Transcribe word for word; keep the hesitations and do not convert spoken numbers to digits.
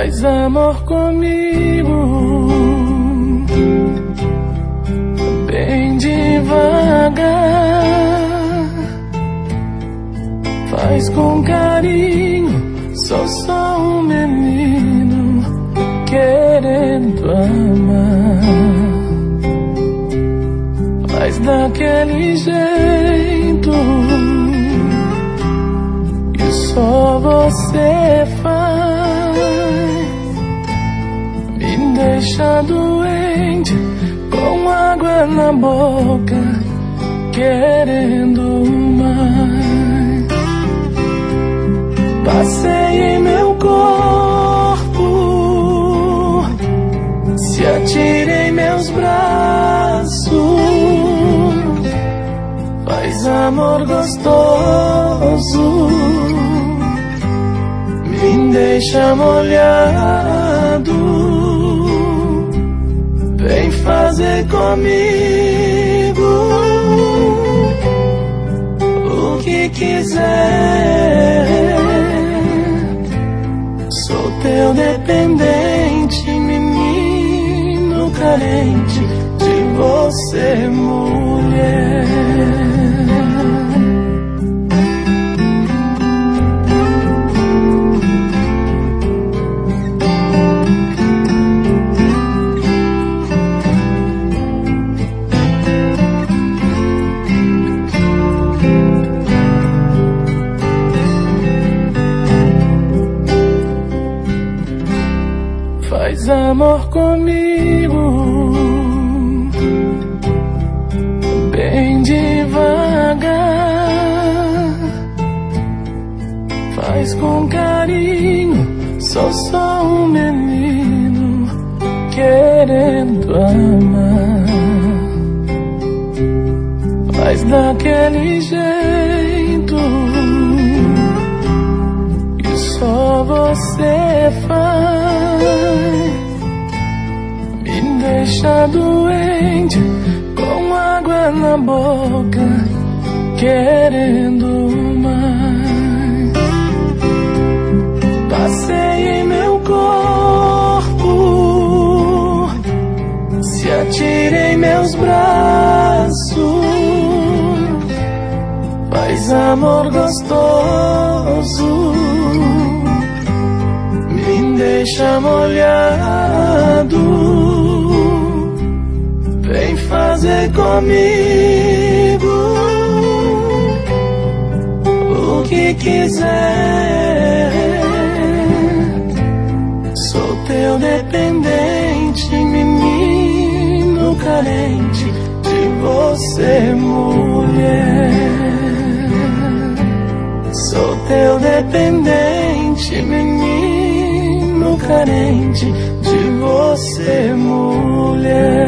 Faz amor comigo, bem devagar. Faz com carinho, sou só um menino querendo amar. Faz daquele jeito que só você faz. Me deixa doente, com água na boca, querendo mais. Passei em meu corpo, se atire em meus braços. Faz amor gostoso, me deixa molhado. Vem fazer comigo o que quiser. Sou teu dependente, menino carente de você, mulher. Faz amor comigo, bem devagar. Faz com carinho, sou só um menino querendo amar. Faz daquele jeito que só você faz. Me deixa doente, com água na boca, querendo mais. Passei em meu corpo, se atire em meus braços. Faz amor gostoso, me deixa molhado. Vem fazer comigo o que quiser. Sou teu dependente, menino carente de você, mulher. Sou teu dependente, menino carente de você, mulher.